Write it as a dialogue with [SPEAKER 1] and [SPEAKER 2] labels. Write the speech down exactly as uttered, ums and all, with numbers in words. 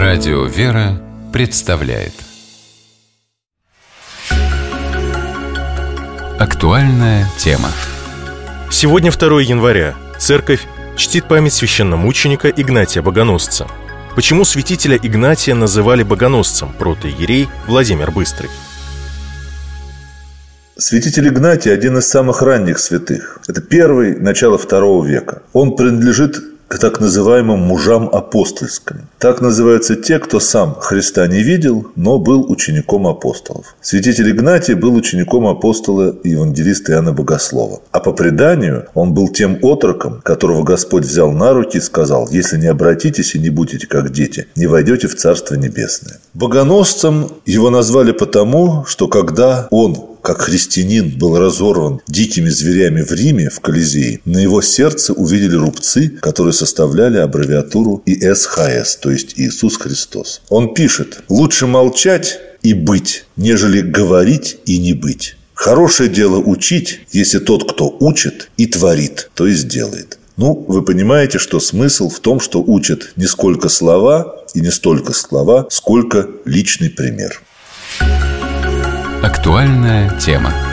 [SPEAKER 1] Радио «Вера» представляет актуальная тема.
[SPEAKER 2] Сегодня второе января. Церковь чтит память священномученика Игнатия Богоносца. Почему святителя Игнатия называли богоносцем? Протоиерей Владимир Быстрый.
[SPEAKER 3] Святитель Игнатий – один из самых ранних святых. Это первый, начало второго века. Он принадлежит к так называемым мужам апостольским. Так называются те, кто сам Христа не видел, но был учеником апостолов. Святитель Игнатий был учеником апостола и евангелиста Иоанна Богослова. А по преданию он был тем отроком, которого Господь взял на руки и сказал: «Если не обратитесь и не будете как дети, не войдете в Царство Небесное». Богоносцем его назвали потому, что когда он, как христианин, был разорван дикими зверями в Риме, в Колизее, на его сердце увидели рубцы, которые составляли аббревиатуру И Эс Ха Эс, то есть Иисус Христос. Он пишет: «Лучше молчать и быть, нежели говорить и не быть. Хорошее дело учить, если тот, кто учит, и творит, то есть делает». Ну, вы понимаете, что смысл в том, что учат не сколько слова и не столько слова, сколько личный пример.
[SPEAKER 1] Актуальная тема.